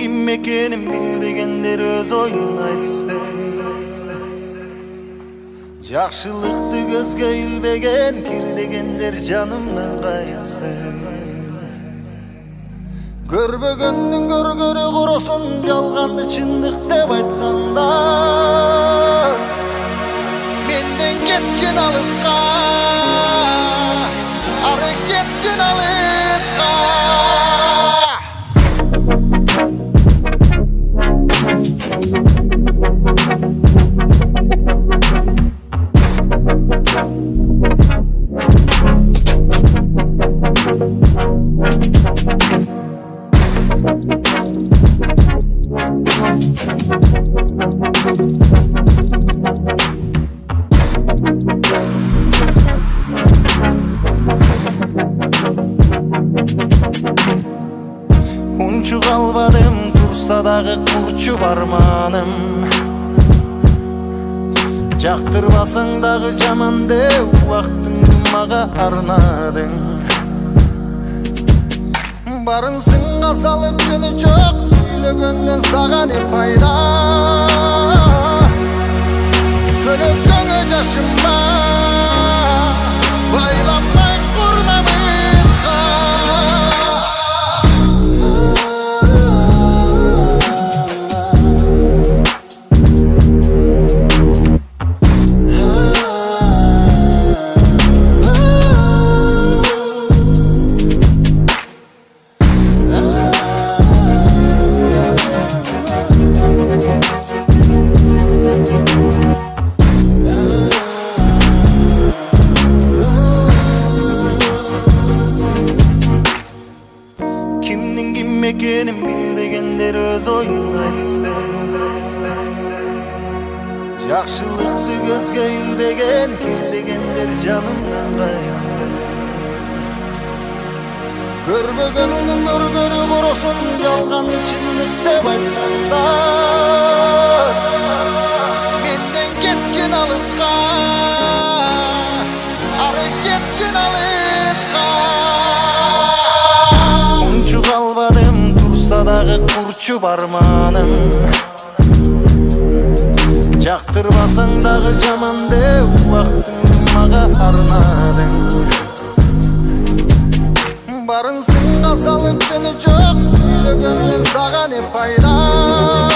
ким экенин билбегендер өз оюн айтса, жакшылыкты көзгө илбеген кирдегендер жанымдан кайтса, көрбөгөндүн көргөрү куросун, жалганды чындык деп айтканда, менден кеткен алыска, ары кеткен алыска. Унчу калбадым, турса дагы курчу барманым, жактырбасаң дагы жаман деп убактыңды мага арнадың. Барын сынга салып жөнү жок, сүйлөгөндөн сага не пайда? Көлөккөнгө жашынма, байламай курнамызга. Kimnin kim ekenin bilbegендер өз оюн айтса, жакшылыкты көзгө илбеген кирдегендер жанымдан кайтса, көрбөгөндүн көргөрү куросун, жалганды чындык деп айтканда, менден кеткен алыска, ары кеткен алыска. Унчу калбадым, турса дагы курчу барманым, жактырбасаң дагы жаман деп убактыңды мага арнадың. Барын сынга салып жөнү жок, сүйлөгөндөн сага не пайда?